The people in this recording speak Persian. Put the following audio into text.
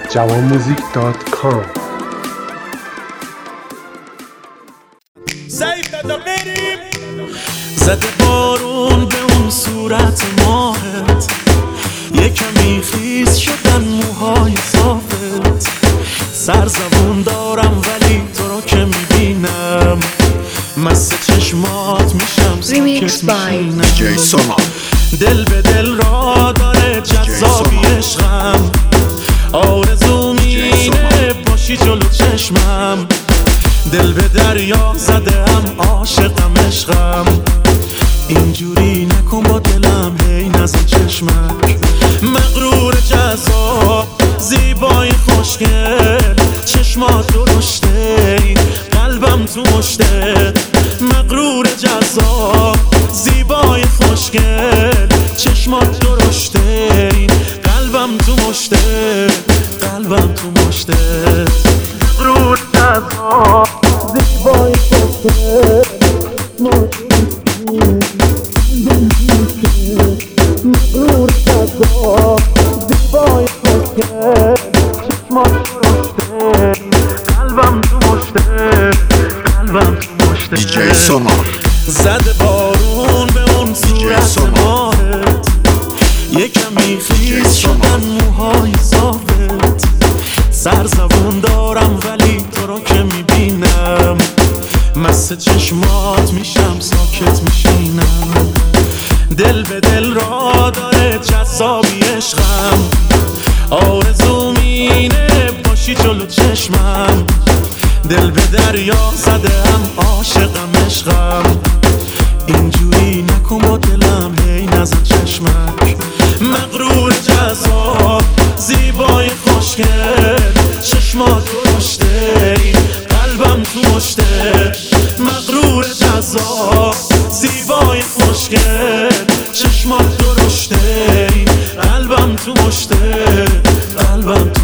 jawanmuzik.com. زده بارون به اون صورت ماهت، یه کمی خیس شدن موهای صافت. سرزبون دارم ولی تو رو که میبینم مست چشمات میشم ساکت میشینم. دل به دل را داره جذابی عشقم، آرزو مینه باشی جلو چشمم. دل به دریا زدم عاشقم عشقم، اینجوری نکن با دلم هی نزد چشمک. مغرور جذاب زیبای خوشگل، چشمات درشته این قلبم تو مشته. مغرور جذاب زیبای خوشگل، چشمات درشته این قلبم تو مشته. قلبم تو مشته. مغرور جذاب زیبای خوشگل، مغرور جذاب زیبای خوشگل، چشمات درشته قلبم تو مشته. قلبم تو مشته. دیجی سامان زده بارون به اون صورت ماهت، یه کمی خیس شدن موهای صافت. سرزبون دارم ولی تو رو که میبینم مست چشمات میشم ساکت میشینم. دل به دل را داره جذابی عشقم، آرزو مینه باشی جلو چشمم. دل به دریا زدم عاشقم عشقم، اینجوری نکن با دلم هی نزد چشمک. مغرور جذاب زیبای خوشگل، چشمات درشته این قلبم تو مشته. مغرور جذاب زیبای خوشگل، چشمات درشته این قلبم تو مشته. قلبم